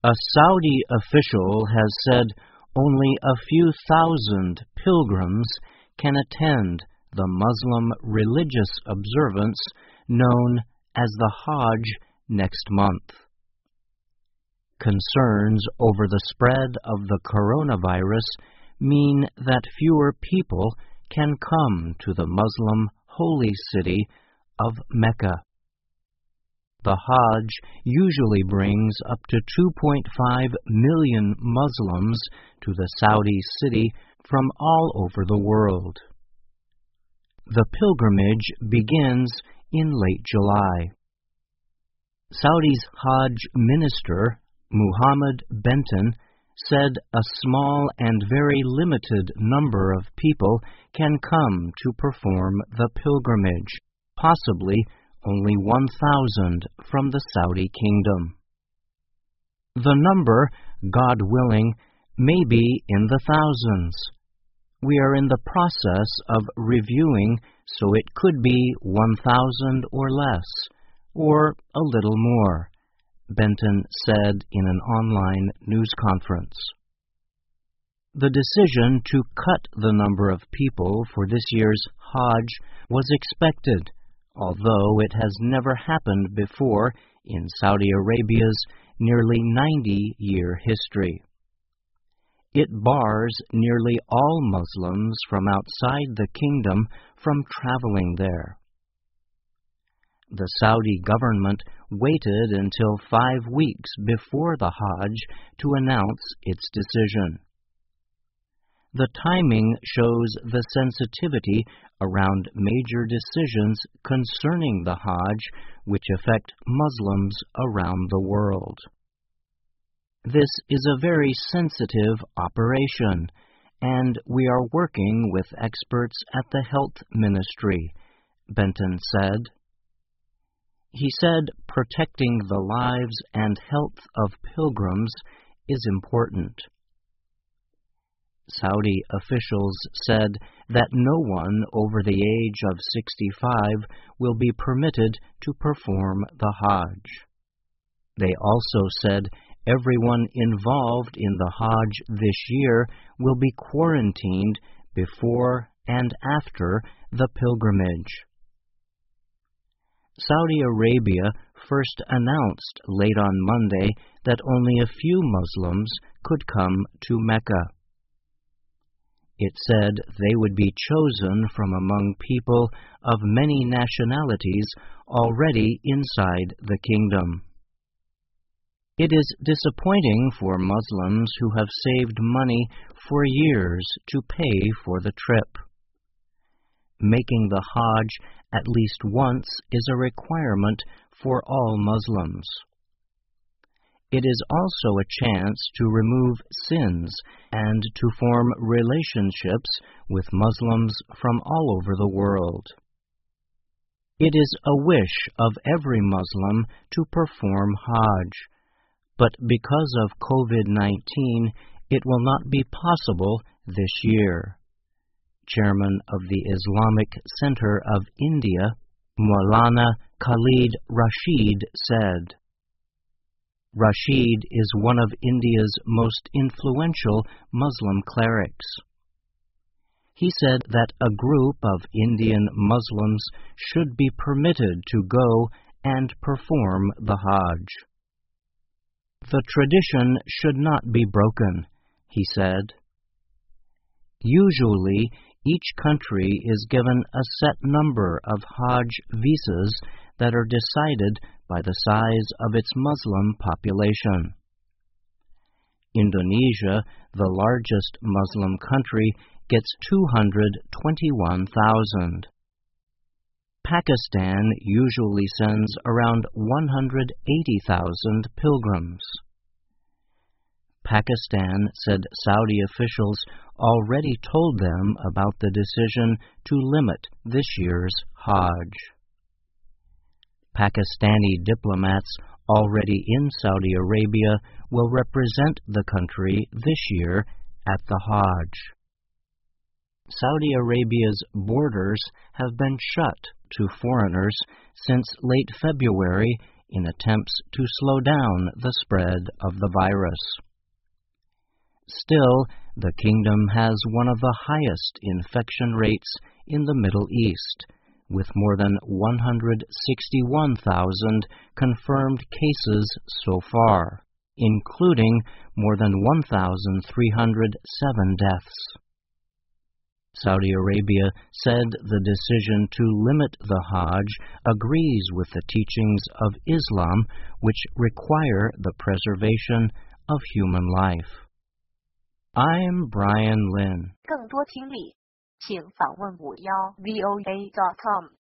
A Saudi official has said only a few thousand pilgrims can attend the Muslim religious observance known as the Hajj next month. Concerns over the spread of the coronavirus mean that fewer people can come to the Muslim holy city of Mecca. The Hajj usually brings up to 2.5 million Muslims to the Saudi city from all over the world. The pilgrimage begins in late July. Saudi's Hajj minister, Muhammad Benton, said a small and very limited number of people can come to perform the pilgrimage, possibly only 1,000 from the Saudi kingdom. The number, God willing, may be in the thousands. We are in the process of reviewing, so it could be 1,000 or less, or a little more, Benton said in an online news conference. The decision to cut the number of people for this year's Hajj was expected, although it has never happened before in Saudi Arabia's nearly 90-year history. It bars nearly all Muslims from outside the kingdom from traveling there. The Saudi government waited until 5 weeks before the Hajj to announce its decision. The timing shows the sensitivity around major decisions concerning the Hajj which affect Muslims around the world. This is a very sensitive operation, and we are working with experts at the health ministry, Benton said. He said protecting the lives and health of pilgrims is important. Saudi officials said that no one over the age of 65 will be permitted to perform the Hajj. They also said everyone involved in the Hajj this year will be quarantined before and after the pilgrimage. Saudi Arabia first announced late on Monday that only a few Muslims could come to Mecca. It said they would be chosen from among people of many nationalities already inside the kingdom. It is disappointing for Muslims who have saved money for years to pay for the trip. Making the Hajj at least once is a requirement for all Muslims. It is also a chance to remove sins and to form relationships with Muslims from all over the world. It is a wish of every Muslim to perform Hajj, but because of COVID-19, it will not be possible this year. Chairman of the Islamic Center of India, Maulana Khalid Rashid said. Rashid is one of India's most influential Muslim clerics. He said that a group of Indian Muslims should be permitted to go and perform the Hajj. The tradition should not be broken, he said. Usually, each country is given a set number of Hajj visas that are decided by the size of its Muslim population. Indonesia, the largest Muslim country, gets 221,000. Pakistan usually sends around 180,000 pilgrims. Pakistan said Saudi officials already told them about the decision to limit this year's Hajj. Pakistani diplomats already in Saudi Arabia will represent the country this year at the Hajj. Saudi Arabia's borders have been shut to foreigners since late February in attempts to slow down the spread of the virus. Still, the kingdom has one of the highest infection rates in the Middle East, with more than 161,000 confirmed cases so far, including more than 1,307 deaths. Saudi Arabia said the decision to limit the Hajj agrees with the teachings of Islam, which require the preservation of human life. I'm Brian Lynn. 更多听力，请访问51voa.com。